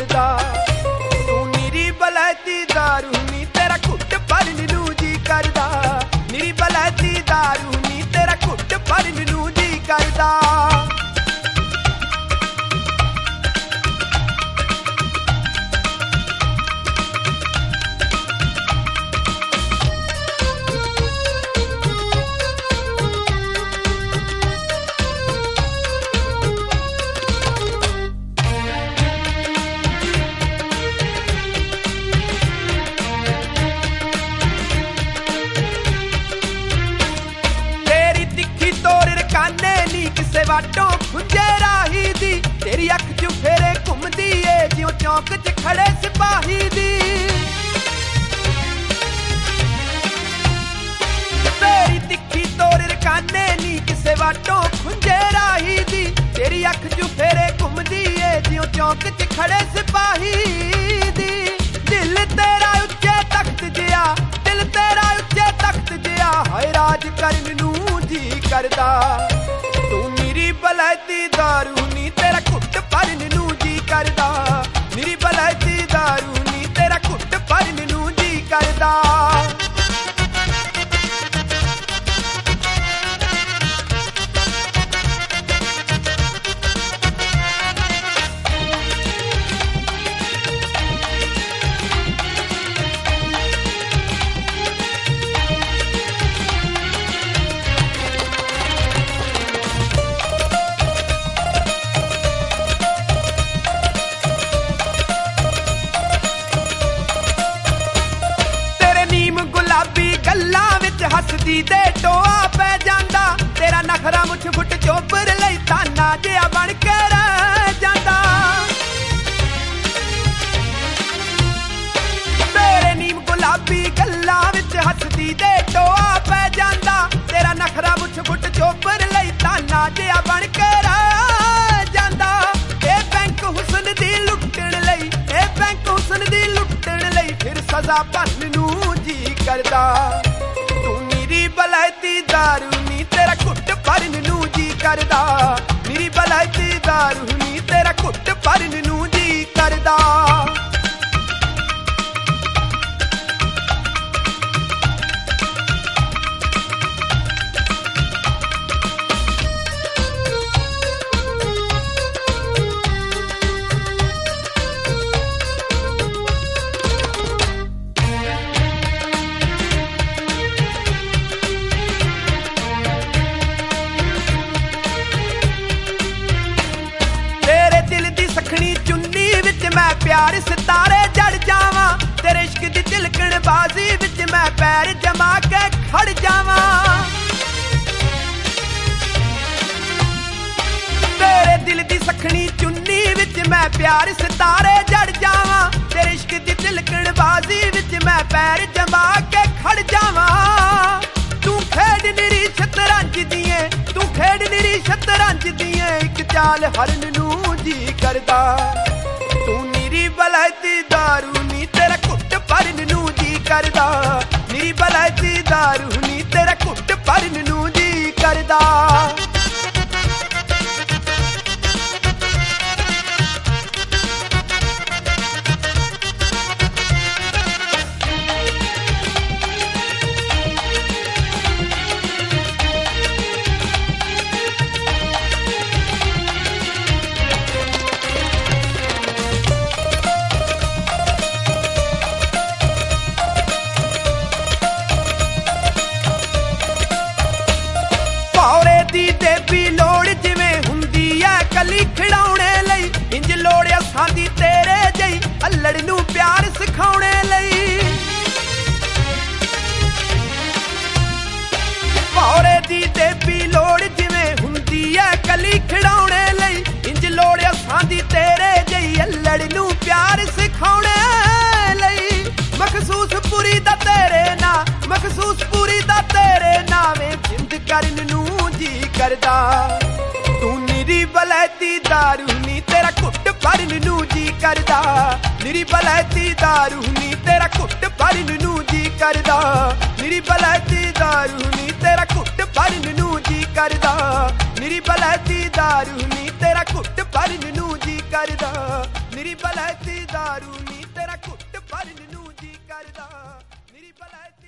करदा। तू निरी बलैती दारू नी तेरा घुट भरन नूं जी करदा। निरी बलैती दारू नी तेरा घुट भरन नूं जी करदा। किसे वाटों खुंजे राही दी तेरी अख च फेरे घुमदी ए जिउं चौक च खड़े सिपाही दी। तेरी तिखी तोर रकाने नी किसे वाटों खुंजे राही दी तेरी अख च फेरे घुमदी ए जिउं चौक च खड़े सिपाही दी। दिल तेरा उच्चे तख्त जिया दिल तेरा उच्चे तख्त जिया हाय राज करन नूं जी करदा। तू निरी बलैती दारू नी तेरा घुट भरन नूं जी करदा। निरी बलैती दारू नी तेरा घुट भरन नूं जी करदा। हसदी दे टोआ पै जांदा तेरा नखरा मुछ फुट चोबर लई ताना जिया बन के रह जांदा। तेरे नीम गुलाबी गल्लां विच हसदी दे टोआ पै जांदा तेरा नखरा मुछ फुट चोबर लई ताना जिया बन के रह जांदा। ए बैंक हुस्न दी लुटण लई ए बैंक हुस्न दी लुटण लई फिर सजा भरन नूं जी करदा। बलैती दारू नी तेरा घुट भरन नूं जी करदा। निरी बलैती दारू नी तेरा घुट भरन नूं जी करदा। मैं प्यार सितारे जड़ जावा तेरे इश्क दी तिलकण बाजी विच मैं पैर जमा के खड़ जावा। तेरे दिल दी सखनी चुन्नी विच मैं प्यार सितारे जड़ जावा तेरे इश्क दी तिलकण बाजी विच मैं पैर जमा के खड़ जावा। तू खेड निरी शतरंज दिए तू खेड निरी शतरंज दिए एक चाल हरन नूं जी करदा। तू निरी बलैती दारू नी तेरा घुट भरन नूं जी करदा। निरी बलैती दारू नी तेरा घुट भरन नूं जी करदा। कली खिड़ाउणे लई इंज लोड़िया सादी तेरे जई अल्लड़ नूं प्यार सिखाउणे लई। भौरे दी देवी लोड़ जिवें हुंदी ऐ कली खिड़ाउणे लई इंज लोड़िया सादी तेरे जई अल्लड़ नूं प्यार सिखाउणे लई। मखसूस पूरी दा तेरे ना मखसूस पूरी दा तेरे नावे जिंद करन नूं जी करदा। तू निरी बलैती दारू नी तेरा घुट भरन नूं जी करदा। निरी बलैती दारू नी तेरा घुट भरन नूं जी करदा। निरी बलैती दारू नी तेरा घुट भरन नूं जी करदा। निरी बलैती दारू नी तेरा घुट भरन नूं जी करदा। निरी ਬਲੈਤੀ ਦਾਰੂ ਨੀ ਤੇਰਾ ਘੁੱਟ ਭਰਨ ਨੂੰ ਜੀ ਕਰਦਾ ਮੇਰੀ ਬਲੈਤੀ